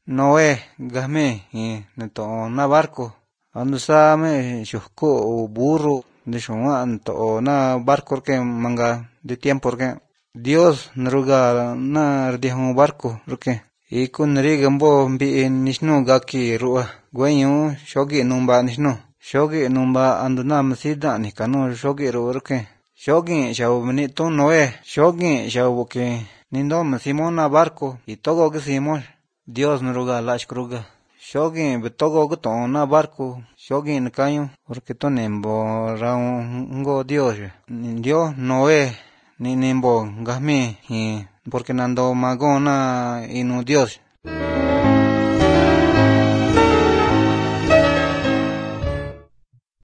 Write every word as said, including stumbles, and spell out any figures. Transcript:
Noé gahme y neto na barco ando same shuko burro de shuman to na barco que manga de tiempo que Dios nruga na rdihu barco porque y kun rigambo bi nishnu gaki ruwa gwenyu shogi numba nishnu shogi numba ando na masida ni kanu shogi ruwa shogi shabu ni tu Noé shogi shabu que nindo simona barco y todo que simon Dios nruga lash kruga shogi betogo guton na barco shogi nkayu porque to nembo raungo Dios Dios Noé ni nimbo gahmi y porque nando magona inu Dios